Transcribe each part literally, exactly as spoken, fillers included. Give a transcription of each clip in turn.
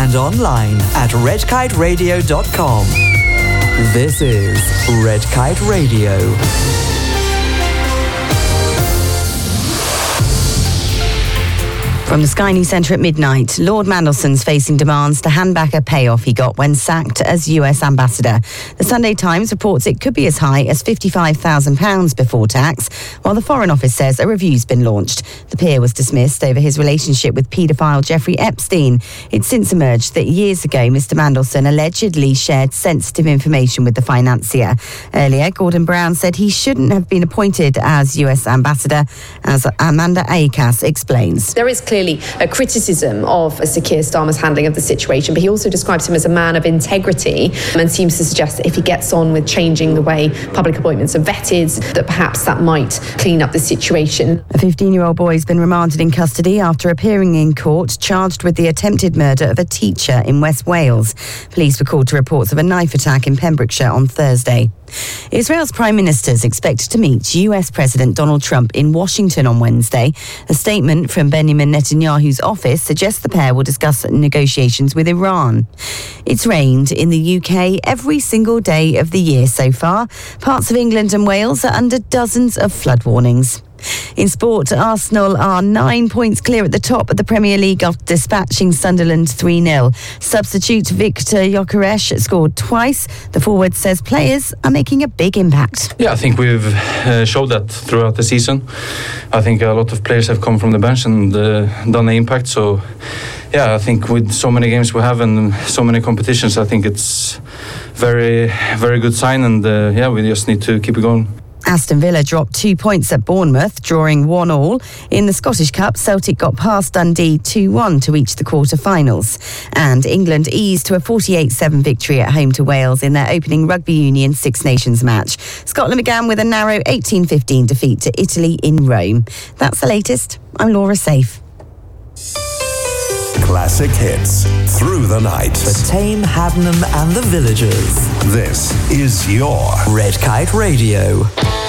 and online at red kite radio dot com. This is Red Kite Radio. From the Sky News Centre at midnight, Lord Mandelson's facing demands to hand back a payoff he got when sacked as U S ambassador. The Sunday Times reports it could be as high as fifty-five thousand pounds before tax, while the Foreign Office says a review's been launched. The peer was dismissed over his relationship with paedophile Jeffrey Epstein. It's since emerged that years ago, Mister Mandelson allegedly shared sensitive information with the financier. Earlier, Gordon Brown said he shouldn't have been appointed as U S ambassador, as Amanda Akas explains. There is clearly a criticism of Sir Keir Starmer's handling of the situation, but he also describes him as a man of integrity and seems to suggest that if he gets on with changing the way public appointments are vetted, that perhaps that might clean up the situation. A fifteen-year-old boy has been remanded in custody after appearing in court charged with the attempted murder of a teacher in West Wales. Police were called to reports of a knife attack in Pembrokeshire on Thursday. Israel's Prime Minister is expected to meet U S President Donald Trump in Washington on Wednesday. A statement from Benjamin Netanyahu's office suggests the pair will discuss negotiations with Iran. It's rained in the U K every single day of the year so far. Parts of England and Wales are under dozens of flood warnings. In sport, Arsenal are nine points clear at the top of the Premier League after dispatching Sunderland three nil. Substitute Victor Gyökeres scored twice. The forward says players are making a big impact. Yeah, I think we've uh, showed that throughout the season. I think a lot of players have come from the bench and uh, done the impact. So, yeah, I think with so many games we have and so many competitions, I think it's very, very good sign. And, uh, yeah, we just need to keep it going. Aston Villa dropped two points at Bournemouth, drawing one all. In the Scottish Cup, Celtic got past Dundee two one to reach the quarter-finals. And England eased to a forty-eight seven victory at home to Wales in their opening Rugby Union Six Nations match. Scotland began with a narrow eighteen fifteen defeat to Italy in Rome. That's the latest. I'm Laura Safe. Classic hits through the night. For Tame, Haddenham and the Villagers. This is your Red Kite Radio.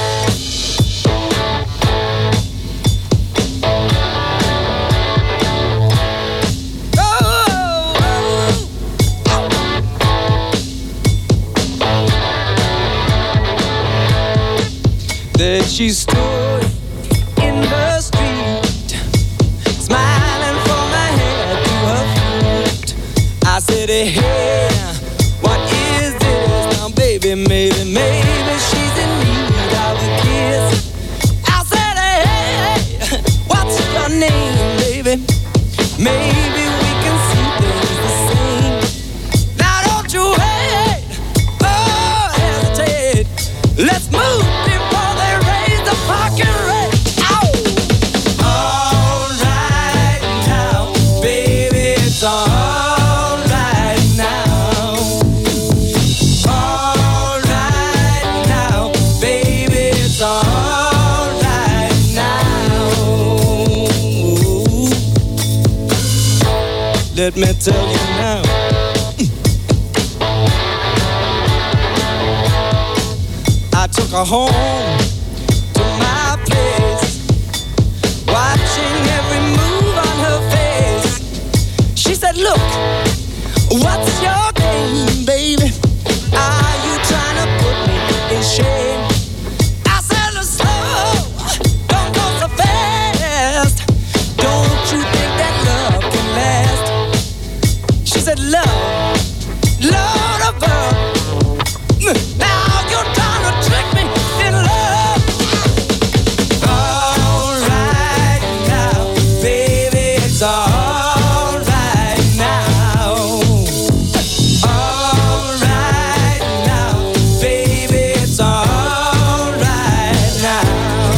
That she stood in the street, smiling from her head to her feet. I said, hey, what is this now, baby? Maybe, maybe she's in need of a kiss. I said, hey, what's your name, baby? Maybe we can see things the same. Now don't you wait, oh, hesitate. Let's move. Let me tell you now. I took her home to my place, watching every move on her face. She said, look, what's your game, baby? Are you trying to put me in shame? I said, look slow, don't go so fast. Don't you think that love can last? She said, love, Lord above. Now you're trying to trick me in love. All right now, baby, it's all right now. All right now, baby, it's all right now.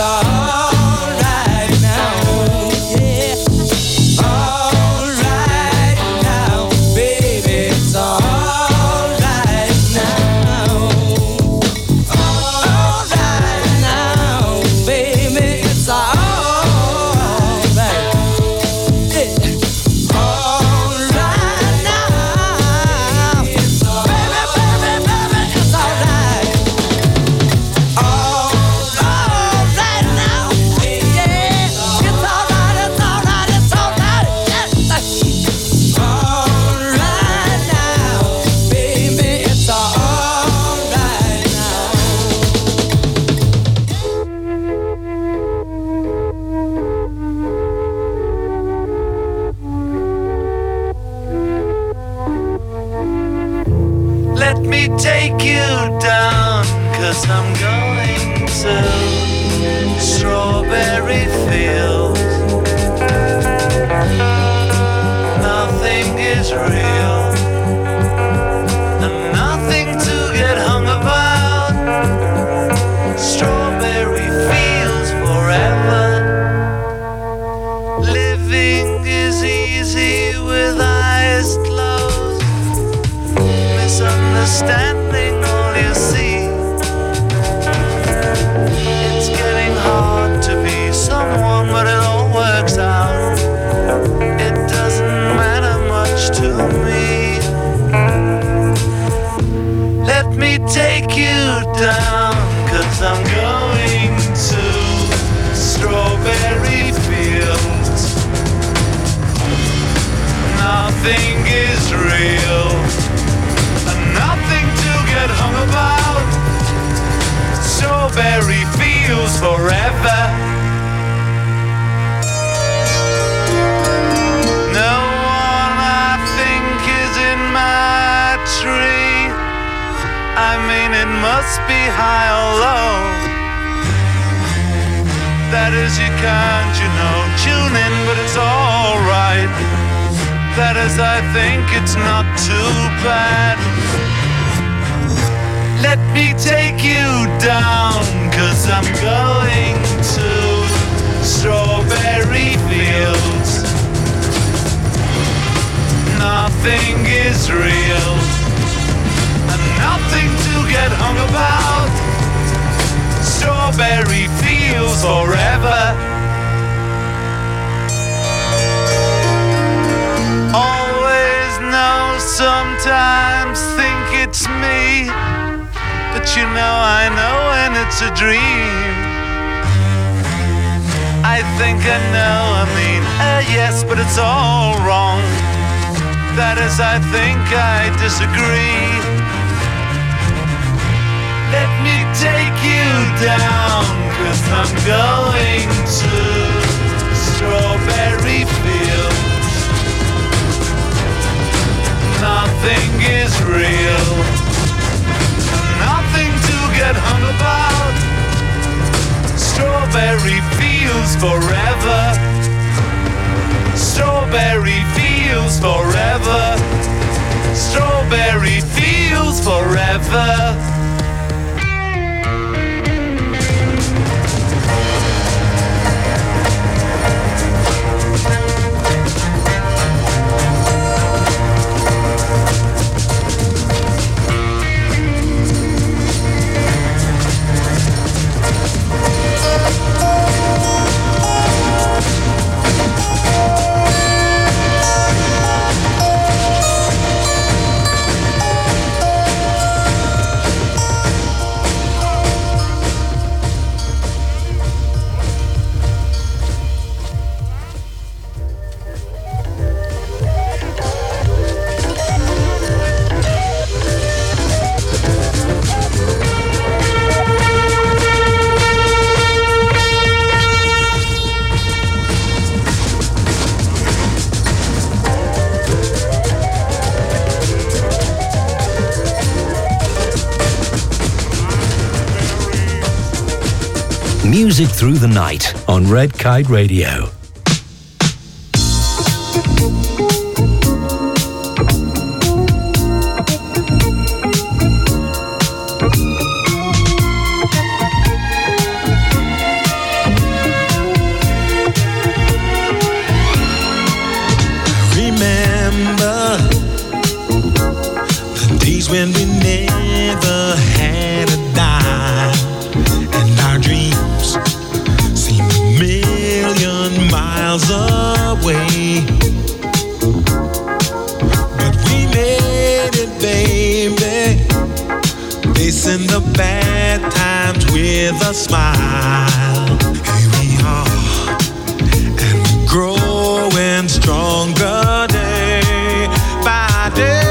alright now. Yeah. Alright now, baby, it's alright now. Alright now, baby, it's alright. Let me take you down, 'cause I'm going to strawberry fields. Nothing is real, and nothing to get hung about. Strawberry fields forever. Living is easy with eyes closed. Misunderstanding all you see. It's getting hard to be someone, but it all works out. It doesn't matter much to me. Let me take you down, 'cause I'm going to strawberry fields. Nothing is real, nothing to get hung about. Strawberry fields forever. No one I think is in my tree. I mean, it must be high or low. That is, you can't, you know, tune in, but it's alright. That is, I think it's not too bad. Let me take you down, 'cause I'm going to strawberry fields. Nothing is real, and nothing to get hung about. Strawberry fields forever. Always know, sometimes think it's me. But you know, I know when it's a dream. I think I know, I mean, uh, yes, but it's all wrong. That is, I think I disagree. Let me take you down, 'cause I'm going to strawberry fields. Nothing is real, nothing to get hung about. Strawberry fields forever. Strawberry fields forever. Strawberry fields forever. Music through the night on Red Kite Radio. miles away. But we made it, baby, facing the bad times with a smile. Here we are, and we're growing stronger day by day.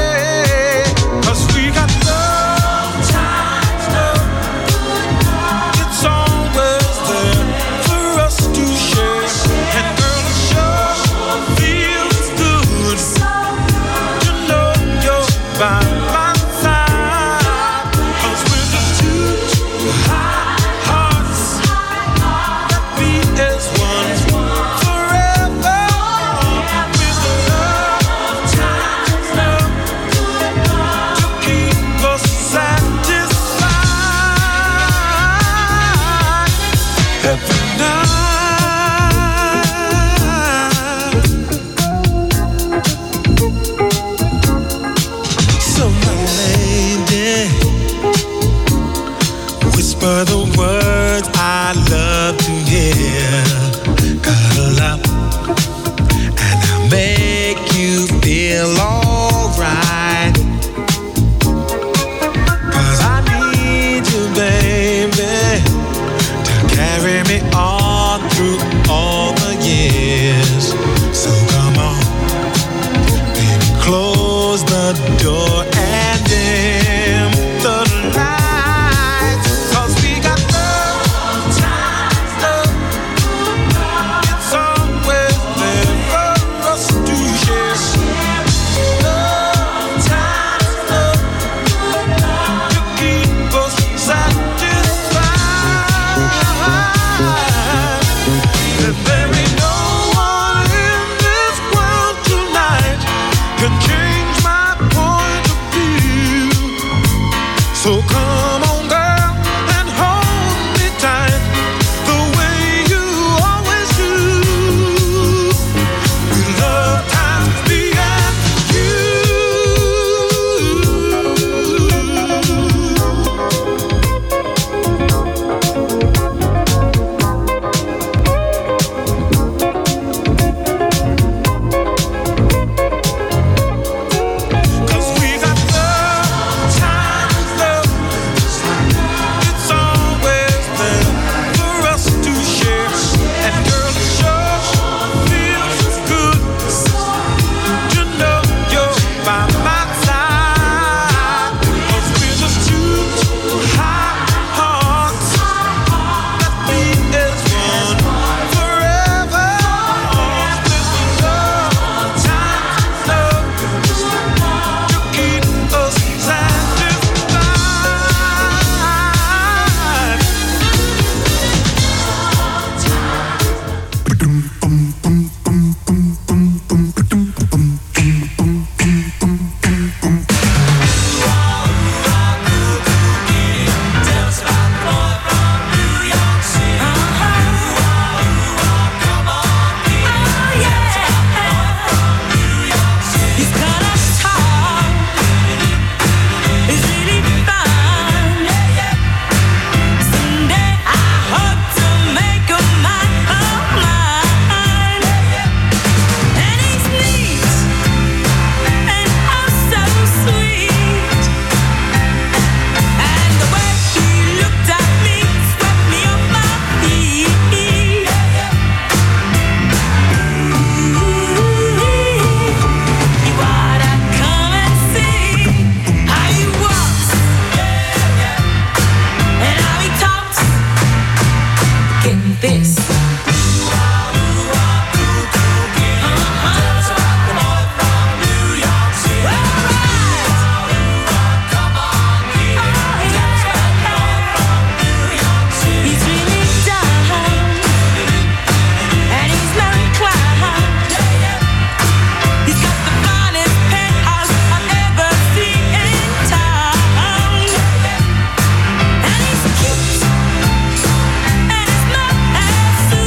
And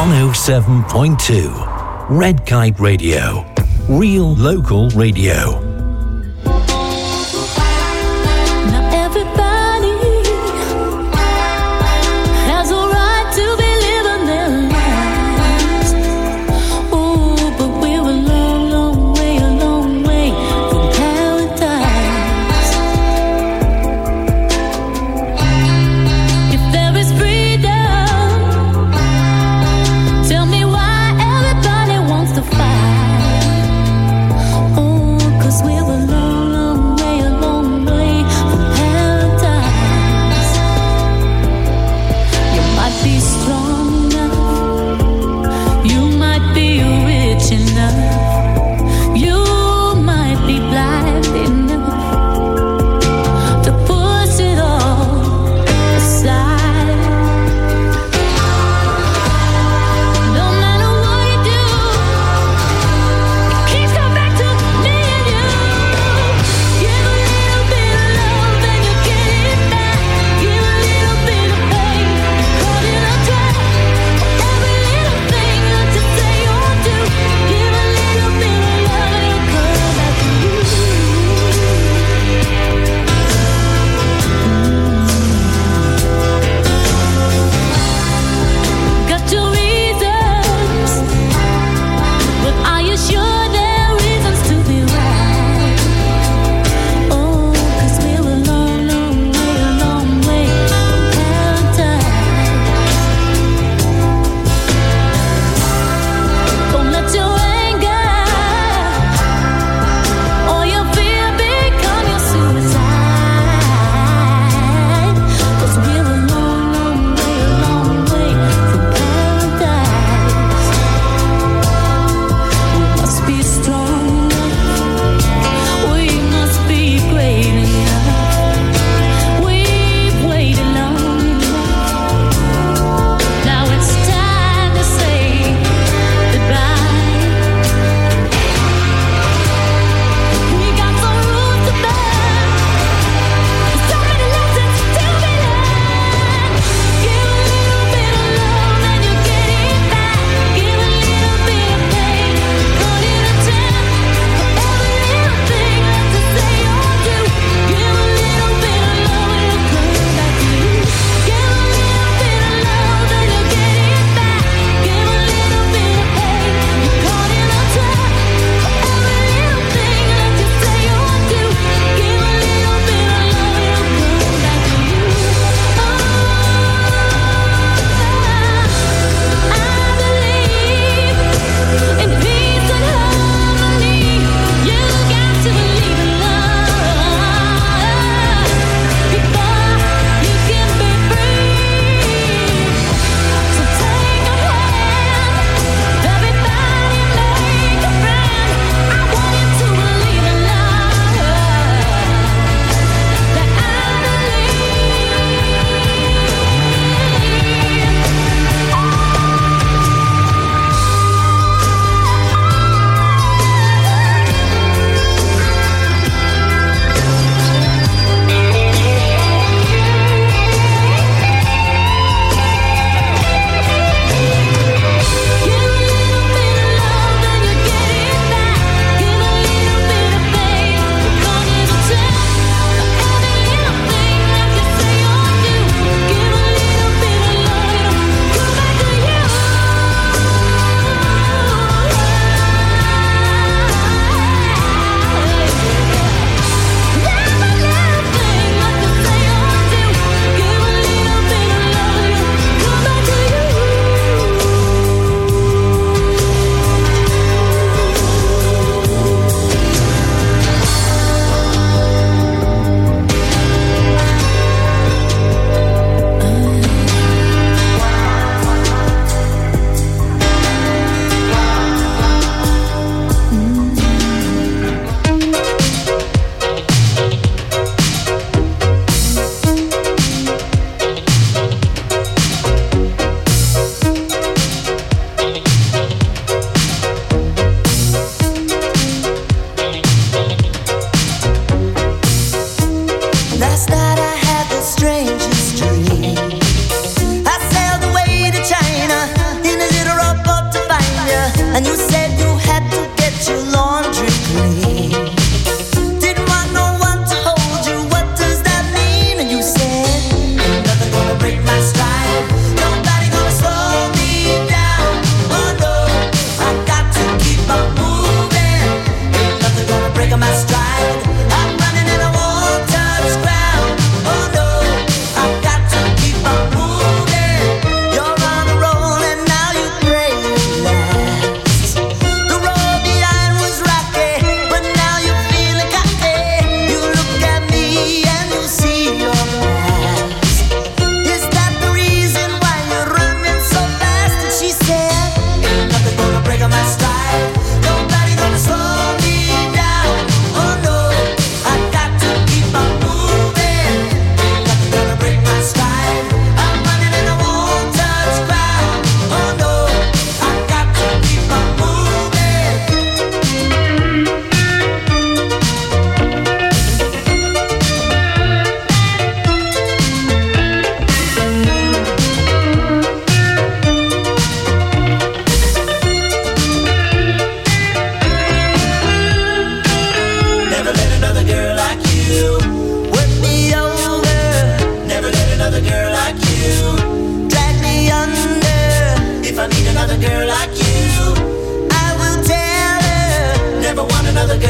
one oh seven point two. Red Kite Radio. Real local radio. Tell me why everybody wants to fight. Oh, 'cause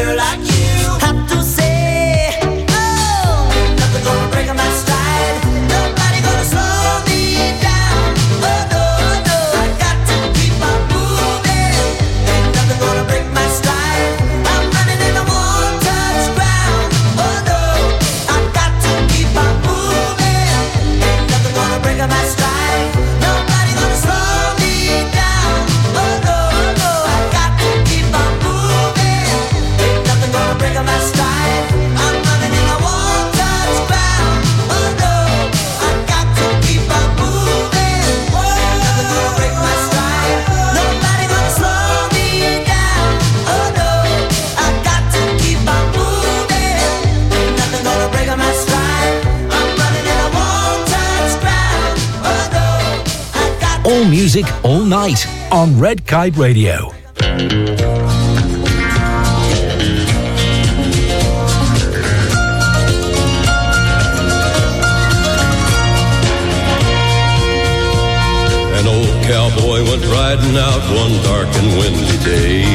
girl like you. Have to say, oh, nothing gonna break my stride. Nobody gonna slow me down. Oh no, no, I got to keep on moving. Ain't nothing gonna break my stride. I'm running in the one-touch ground. Oh no, I got to keep on moving. Ain't nothing gonna break my stride. Nobody gonna slow me down. Oh no, no, I got to keep on moving. Ain't nothing gonna break my stride. I'm running in a one-touch ground. Oh no, I got to keep on moving. Ain't nothing gonna break my stride. Nobody gonna slow me down. Oh no, I got to keep on moving. Ain't nothing gonna break my stride. I'm running in a one-touch ground. Oh no, I got to. All music, all night on Red Kite Radio. An old cowboy went riding out one dark and windy day.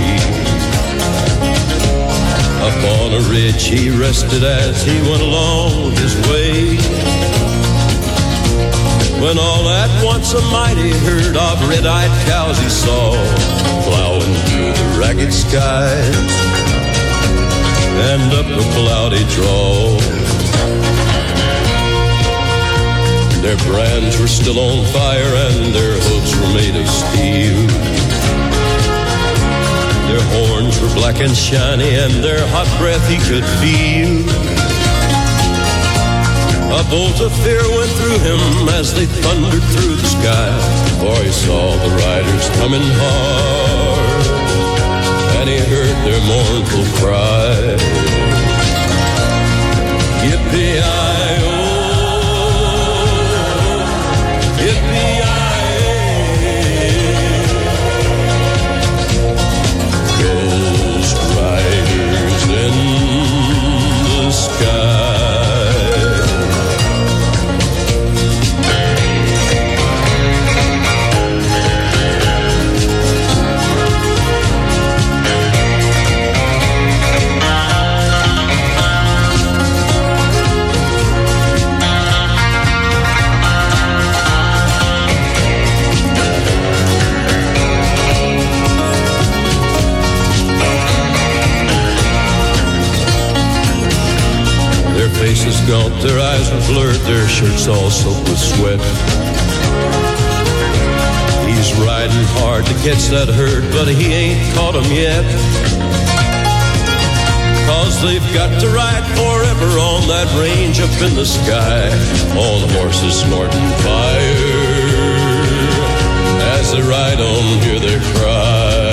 Up on a ridge he rested as he went along his way. When all at once a mighty herd of red-eyed cows he saw plowing through the ragged skies and up a cloudy draw. Their brands were still on fire and their hooves were made of steel. Their horns were black and shiny and their hot breath he could feel. A bolt of fear went through him as they thundered through the sky, for he saw the riders coming hard, and he heard their mournful cry. Yippee-i-oh, yippee-i-oh, ghost riders in the sky. Faces gaunt, their eyes were blurred, their shirts all soaked with sweat. He's riding hard to catch that herd, but he ain't caught 'em yet. Cause they've got to ride forever on that range up in the sky, on horses snorting fire. As they ride on, hear their cry.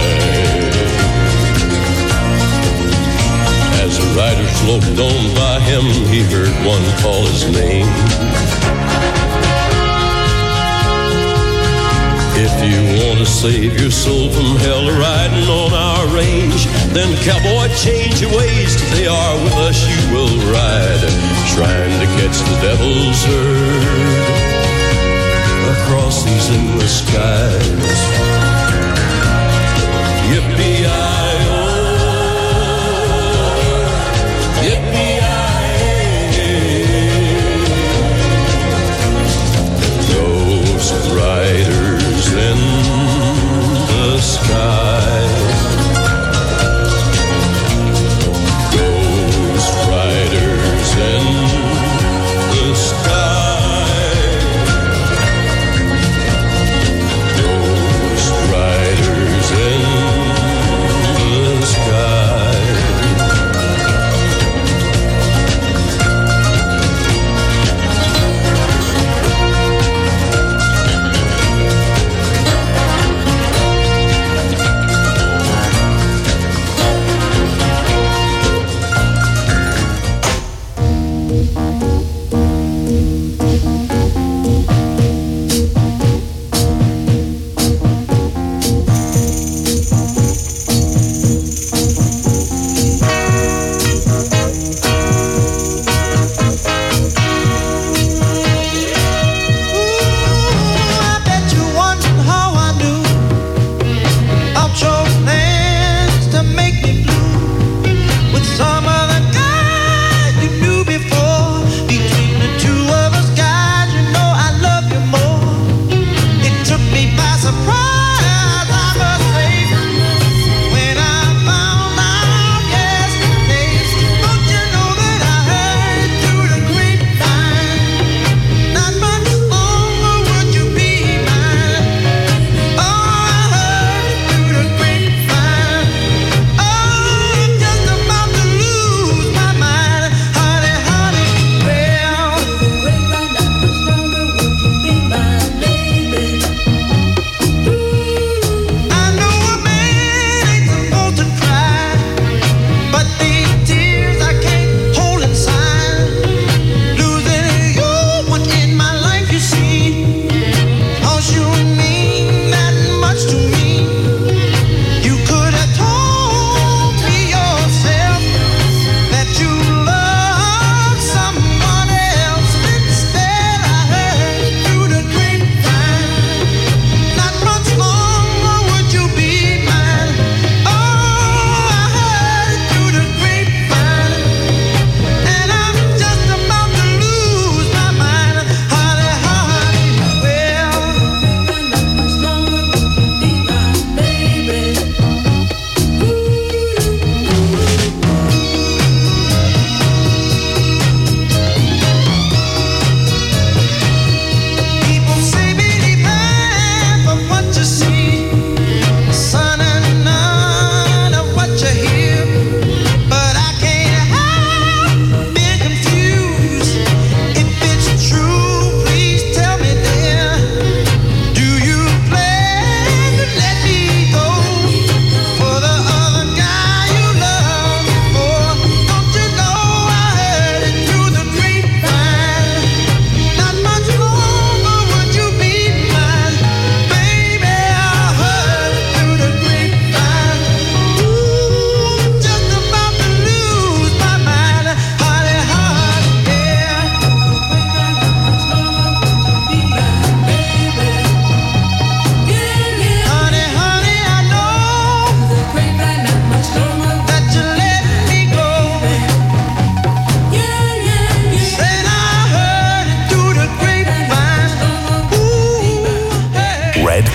As the rider sloped on by him, he heard one call his name. If you want to save your soul from hell riding on our range, then cowboy, change your ways. They are with us, you will ride, trying to catch the devil's herd across these endless skies. Yippee-i-oh, ghost riders in the sky. Ghost riders in the sky. Ghost riders.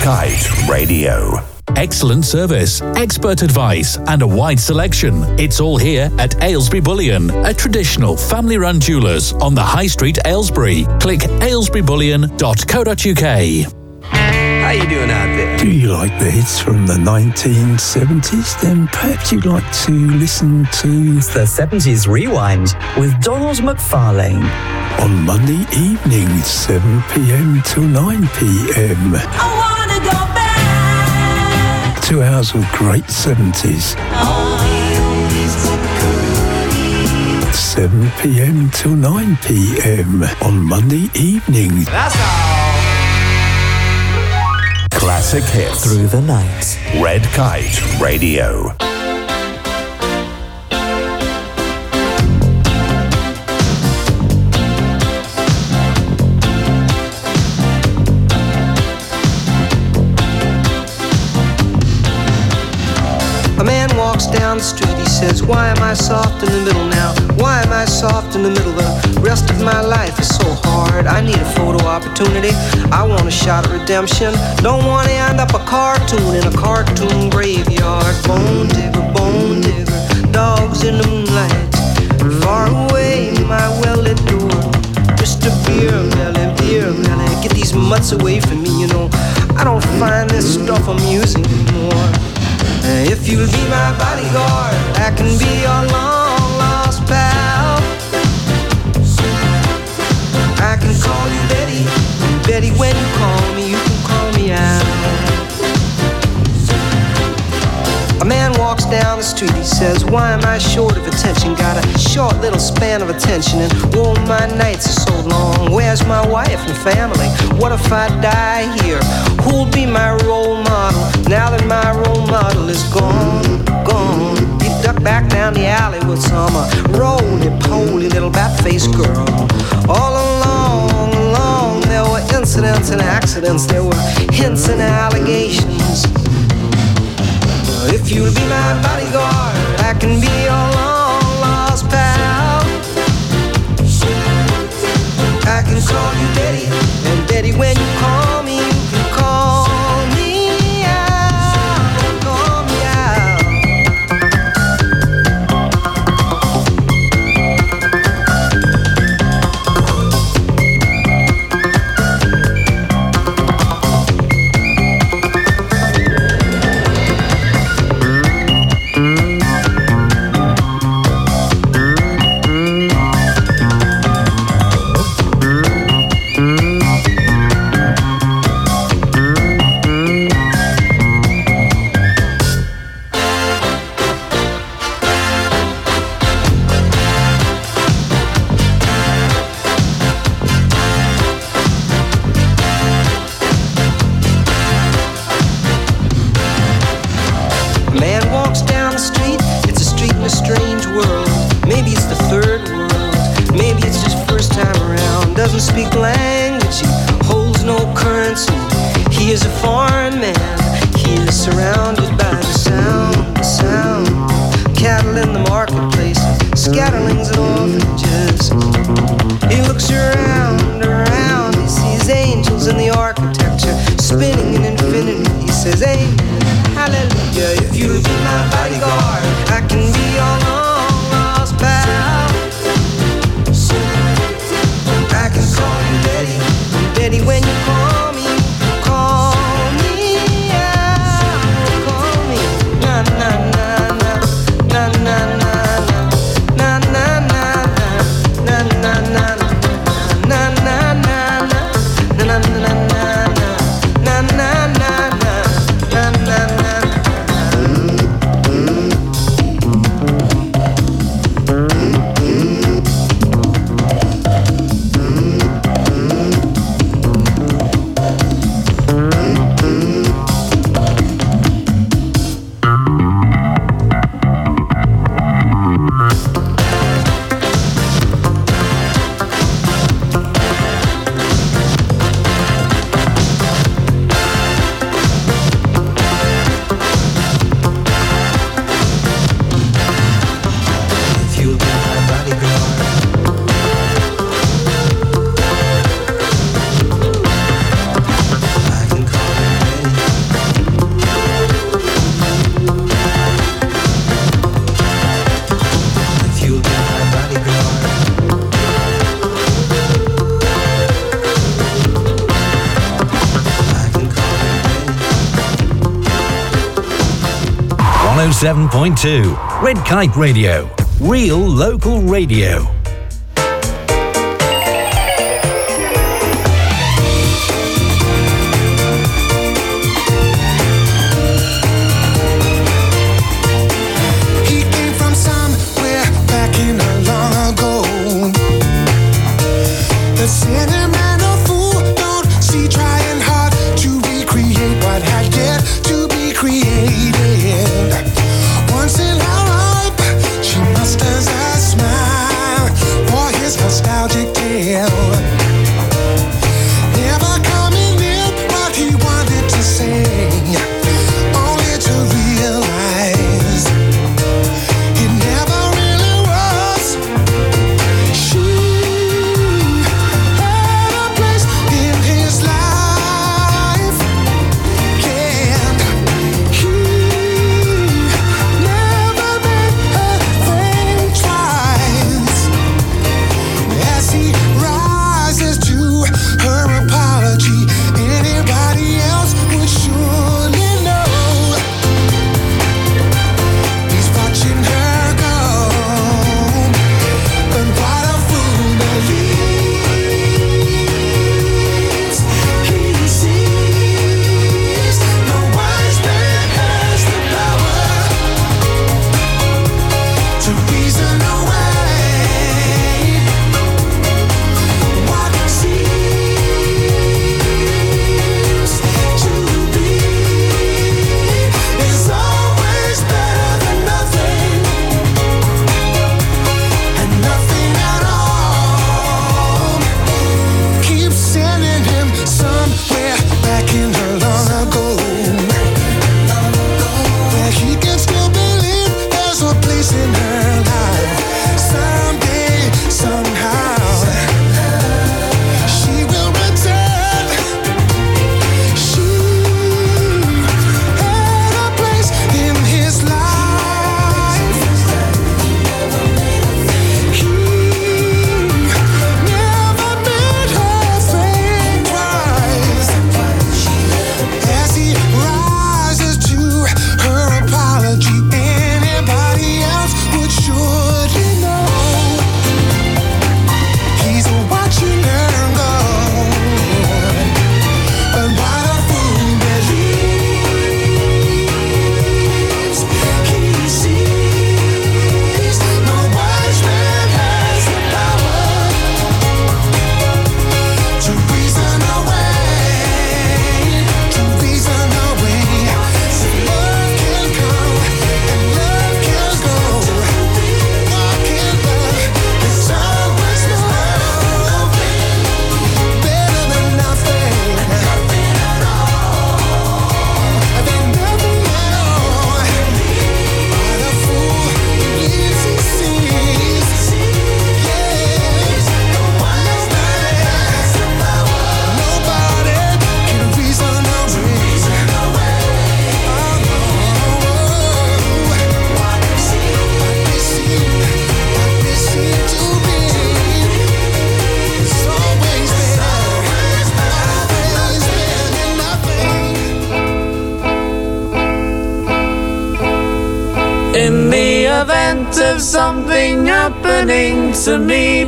Kite Radio. Excellent service, expert advice, and a wide selection. It's all here at Aylesbury Bullion, a traditional family-run jewellers on the High Street, Aylesbury. Click aylesbury bullion dot co dot uk. How you doing out there? Do you like the hits from the nineteen seventies? Then perhaps you'd like to listen to The seventies Rewind with Donald McFarlane. On Monday evenings, seven p.m. till nine p.m. I wanna go back. Two hours of great seventies. seven p.m. till nine p.m. on Monday evenings. That's all. Classic hits Through the night. Red Kite Radio. A man walks down the street, he says, why am I soft in the middle now? Why am I soft in the middle? The rest of my life is so hard. I need a photo opportunity. I want a shot at redemption. Don't want to end up a cartoon in a cartoon graveyard. Bone digger, bone digger, dogs in the moonlight. Far away, my well-lit door. Mister Beer Belly, Beer Belly, get these mutts away from me, you know. I don't find this stuff amusing anymore. If you'll be my bodyguard, I can be your long-lost pal. I can call you Betty, and Betty, when you call me, you can call me out. A man walks down the street, he says, why am I short of attention? Got a short little span of attention, and oh, my nights are so long. Where's my wife and family? What if I die here? Who'll be my role model now that my role model is gone, gone? He ducked back down the alley with some uh, roly-poly little bat-faced girl. All along, along, there were incidents and accidents. There were hints and allegations. If you'll be my bodyguard, I can be your long-lost pal. I can call you Betty, and Betty, when you call me, you can call me out, call me out. Speak language, he holds no currency. He is a foreign man. He is surrounded by the sound, the sound. Cattle in the marketplace, scatterlings and orphanages. He looks around, around. He sees angels in the architecture, spinning in infinity. He says, amen, hallelujah. If you'll be my bodyguard, I can be your long lost pal. I can call you Betty, Betty, when you call me, call me out, call me, na na na na, na na na na, na na na na, na na na na, na na na na, na na na na, na na na na, na na. oh seven point two. Red Kite Radio. Real local radio. In the event of something happening to me,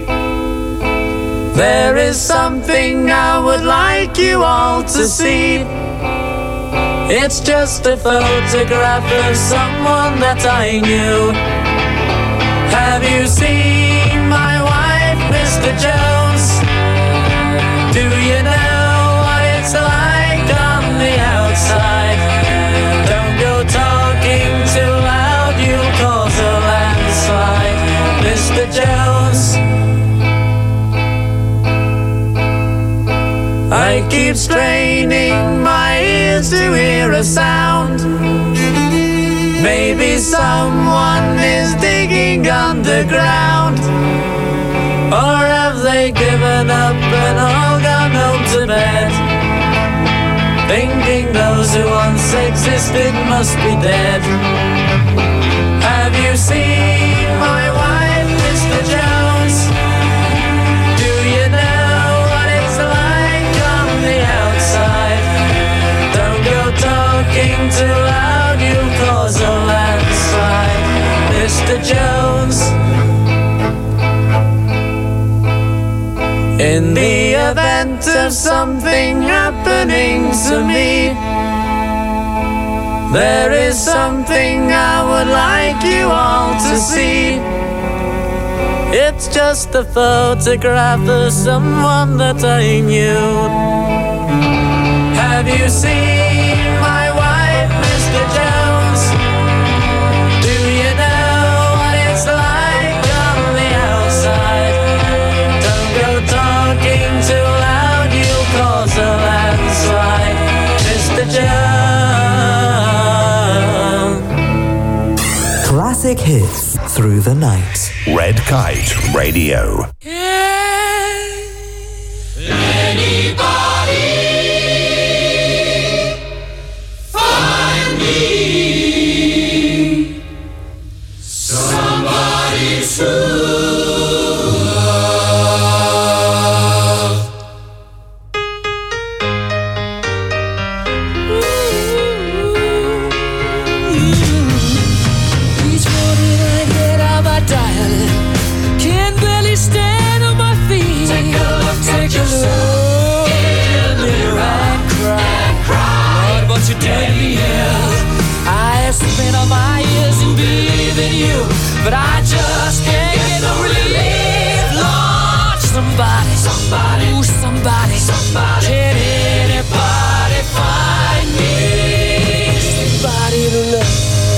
there is something I would like you all to see. It's just a photograph of someone that I knew. Have you seen my wife, Mister Jones? Do you know what it's like on the outside? Don't go talking too loud, you'll cause a landslide, Mister Jones. I keep straining my ears to hear a sound. Maybe someone is digging underground. Or have they given up and all gone home to bed, thinking those who once existed must be dead? Have you seen my wife, Mister Jones? Do you know what it's like on the outside? Don't go talking too loud, you'll cause a part of something happening to me. There is something I would like you all to see. It's just a photograph of someone that I knew. Have you seen my wife, Mister Jones? Do you know what it's like on the outside? Don't go talking too loud, you'll cause a landslide, Mister Jones. Classic hits through the night. Red Kite Radio. Anybody find me somebody to love? Each morning I get out my dial, can barely stand on my feet. Take a look, take a look in the mirror and cry. Lord, what you did to me here. I have spent all my years in believing you, but I just can't get no relief. Lord, somebody, somebody, ooh, somebody, somebody. Can anybody find me somebody to love?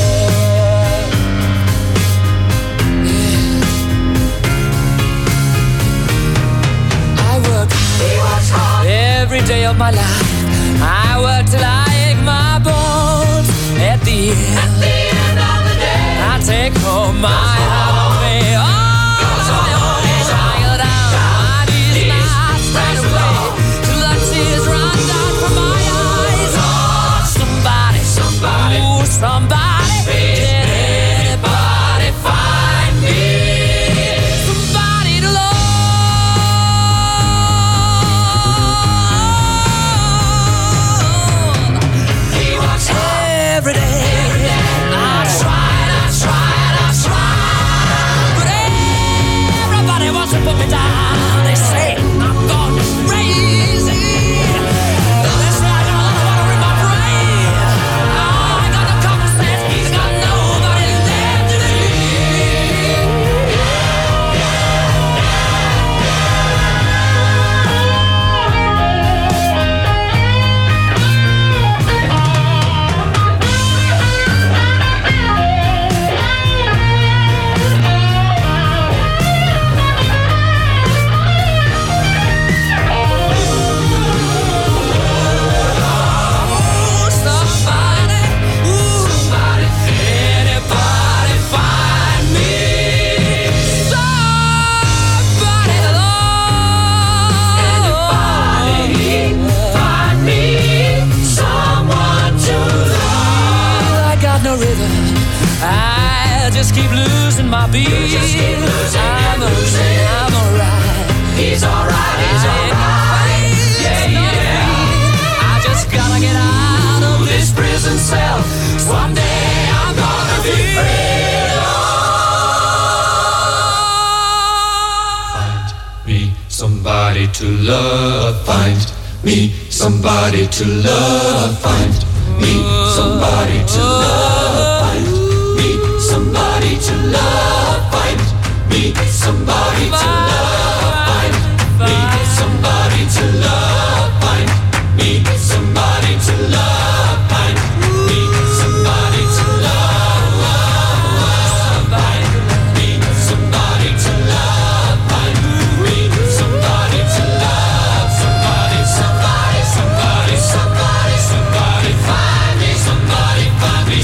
Every day of my life, I work till I ache my bones. At the end, At the end of the day, I take home my heart on me. Oh, I go down, my knees and I straight away till the tears run down from my eyes. Oh, somebody, somebody, ooh, somebody, can anybody find me somebody to love? Every day, I tried, I tried, I tried, but everybody wants to put me down. They say I'm gone crazy. That's why I got a lot of water in my brain. Oh, I got no common sense, I got nobody left to keep losing my beat. You just keep losing I'm and losing. I'm alright. He's alright. He's alright. Yeah, yeah. I just gotta get out of this prison cell. Someday I'm gonna be free. Find me somebody to love. Find me somebody to love. Find me somebody to love. Find somebody to love, find me somebody to love, find me somebody to love, find me somebody to love, find me somebody to love, find me somebody to love, find me somebody to love, somebody, somebody, somebody, somebody, somebody, find me somebody, find me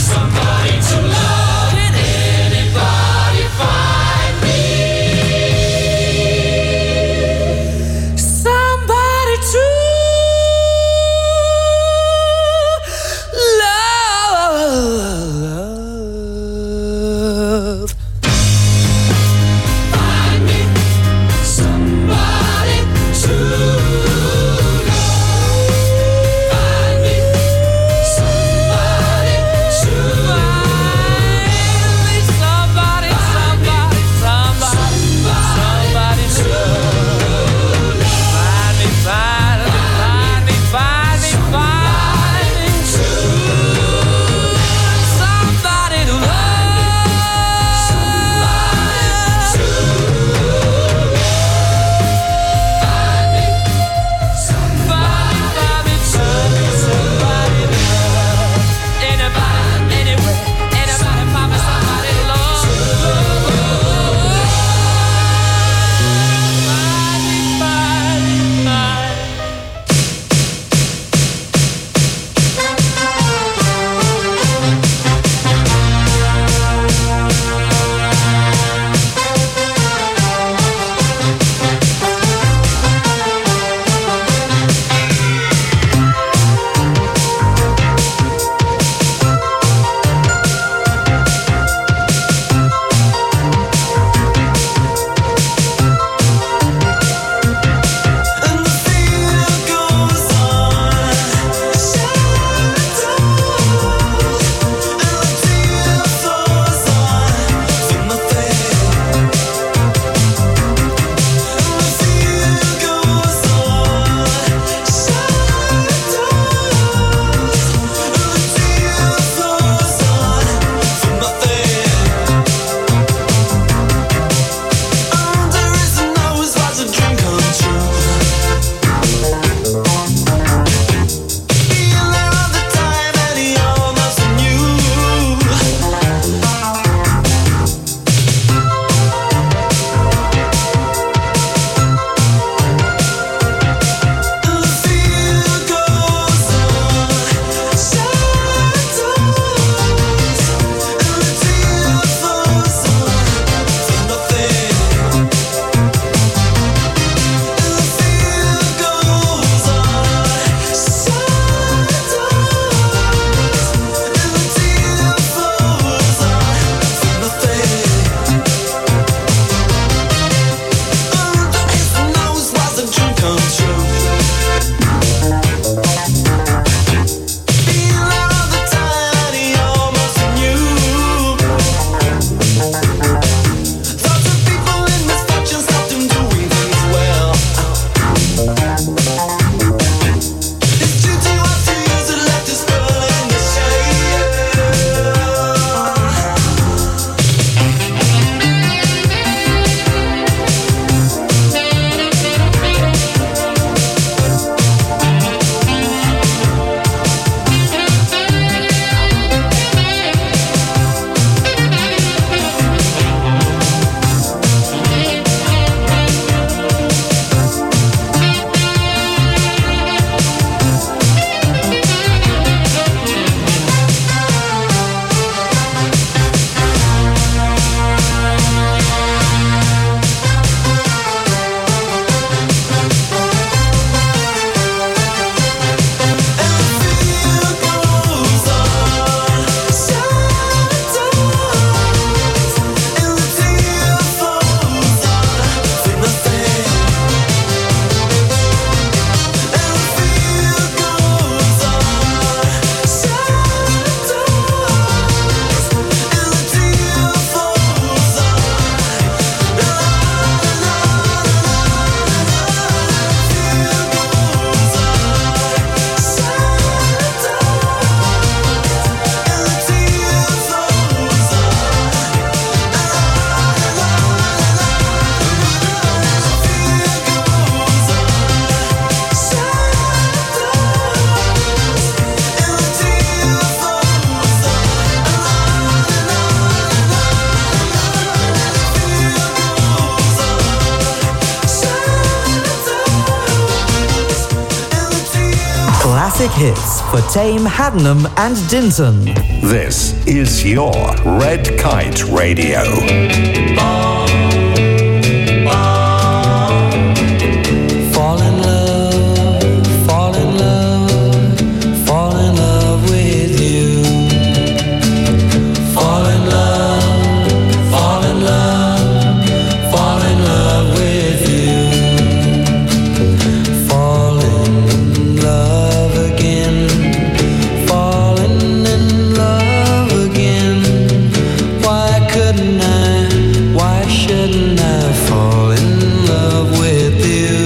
classic hits for Tame, Haddenham and Dinton. This is your Red Kite Radio. Fall in love, fall in love, fall in love with you. Fall in love, fall in love, fall in love with you. Fall in love again, falling in love again. Why couldn't I, why shouldn't I fall in love with you?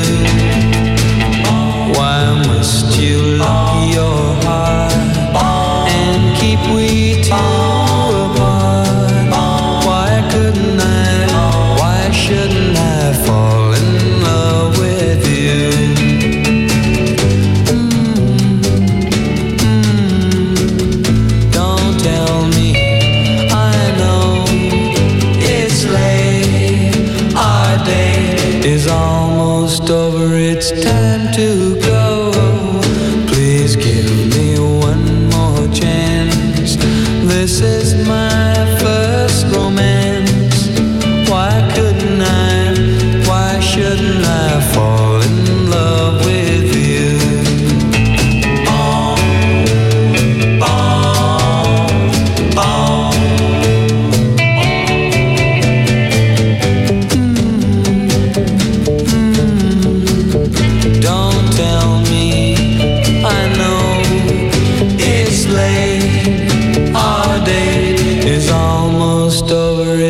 Why must you lock your heart and keep we two apart? Why couldn't I, why shouldn't I fall in love with you? Don't tell me, I know it's late. Our day is almost over, it's time to go. Please give me one more chance. This is my first romance. Why couldn't I, why shouldn't I fall in love with you? Don't tell me, I know it's late. Our date is almost over,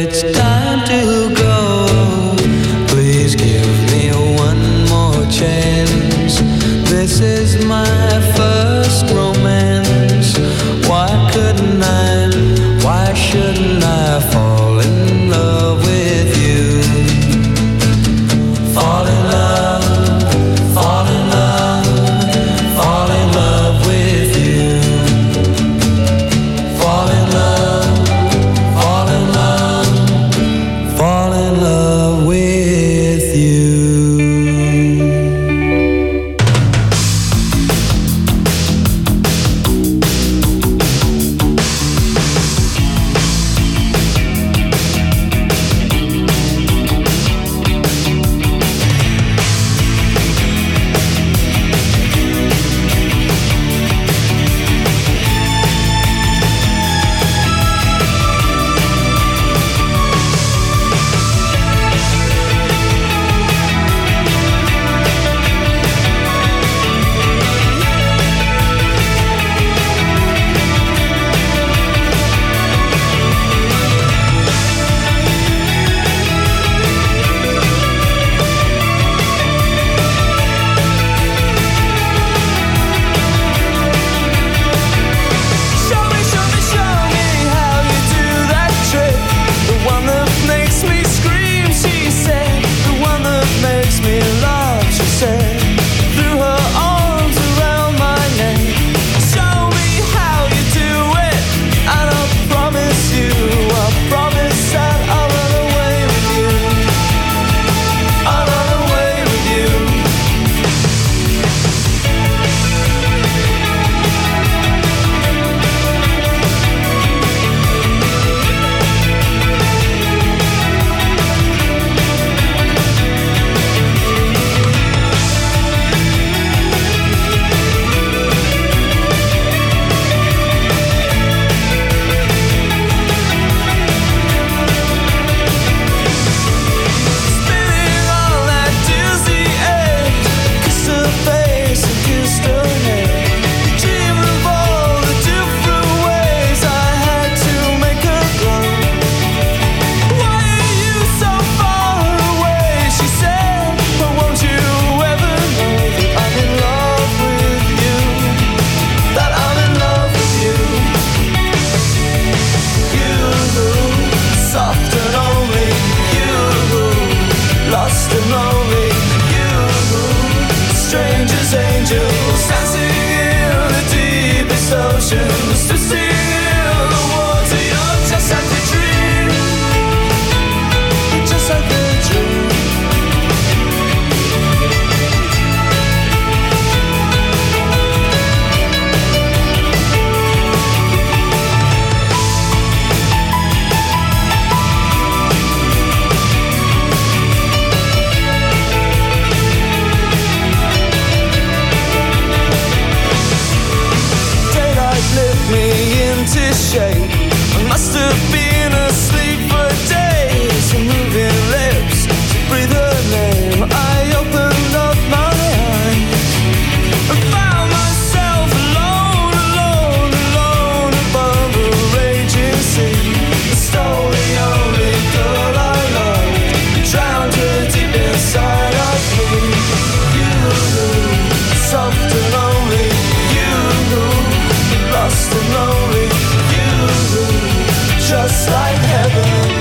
I must have been asleep for days. Moving lips to breathe her name. I opened up my eyes and found myself alone, alone, alone above a raging sea. I stole the only girl I loved, drowned her deep inside of me. You, soft and lonely. You, lost and lonely. You, just like heaven.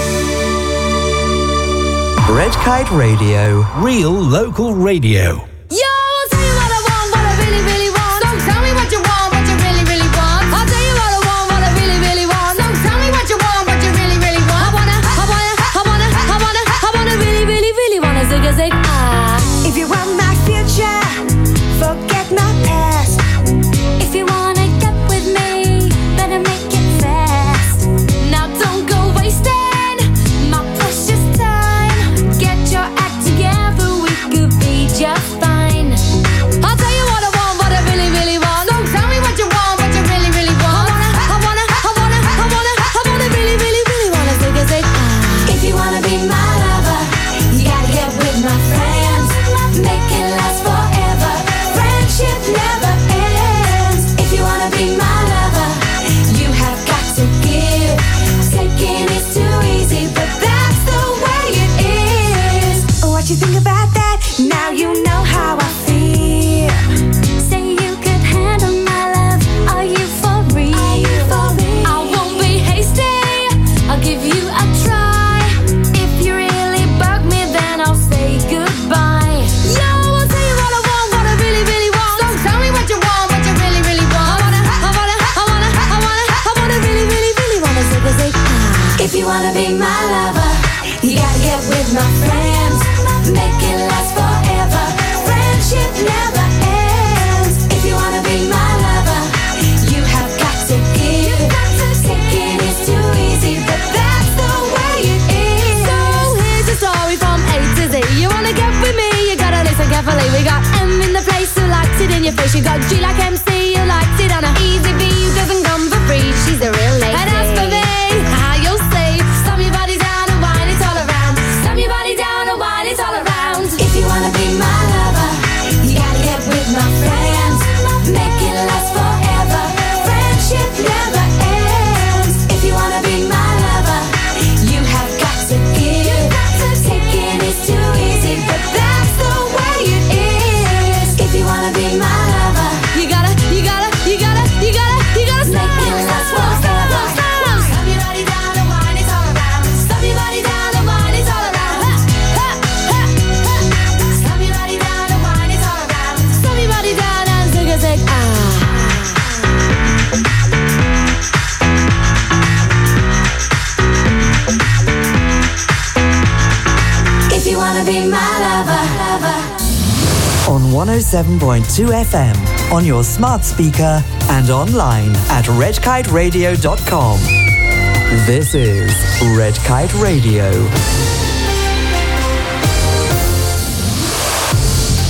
Red Kite Radio. Real local radio. Yo, I'll tell you what I want, what I really, really want. Don't tell me what you want, what you really, really want. I'll tell you what I want, what I really, really want. Don't tell me what you want, what you really, really want. I wanna, I wanna, I wanna, I wanna, I wanna really, really, really wanna zig a zig ah. If you want my future, forget my past. If you wanna get with me, better make it fast. Now don't go wasting my precious time. Get your act together, we could be just fine. I'll tell you what I want, what I really, really want. Don't tell me what you want, what you really, really want. I wanna, I wanna, I wanna, I wanna, I wanna really, really, really wanna zig a zig ah. If you wanna be my lover, you gotta get with my friends. Make it last forever. Friendship never ends. If you wanna be my lover, you have got to give. Taking is too easy, but that's the way it is. What you think about that? Now you know how I feel. Say you could handle my love. Are you for real? Are you for real? I won't be hasty. I'll give you a try. If you really bug me, then I'll say goodbye. Yo, I'll tell you what I want, what I really, really want. Don't tell me what you want, what you really, really want. I wanna, I wanna, I wanna, I wanna, I wanna really, really, really wanna zig a zig ah. If you wanna be my lover, you gotta get with my friends. Make it last forever. Friendship never ends. If you wanna be my lover, you have got to give. Taking is too easy, but that's the way it is. So here's a story from A to Z. You wanna get with me, you gotta listen carefully. We got M in the place who likes it in your face. You got G like M C who likes it on a easy B who doesn't come for free. She's a real lady. And as for me, how you'll say, slam your body down and wine it all around. Slam your body down and wine it all around. If you wanna be my lover, you gotta get with my friends. Make it last forever. Friendship never ends. If you wanna be my lover, you have got to give. Taking is too easy, but that's the way it is. If you wanna be my lover, You gotta, you gotta, you gotta, you gotta, you gotta make stop, it last stop, forever. stop, stop. Slam your body down and wine it all around. Slam your body down and wine it all around. Ha, ha, ha, ha. Slam your body down and wine it all around. Slam your body down and zig a zig ah. If you wanna be my lover, lover. On one oh seven point two F M, on your smart speaker and online at red kite radio dot com. This is Red Kite Radio.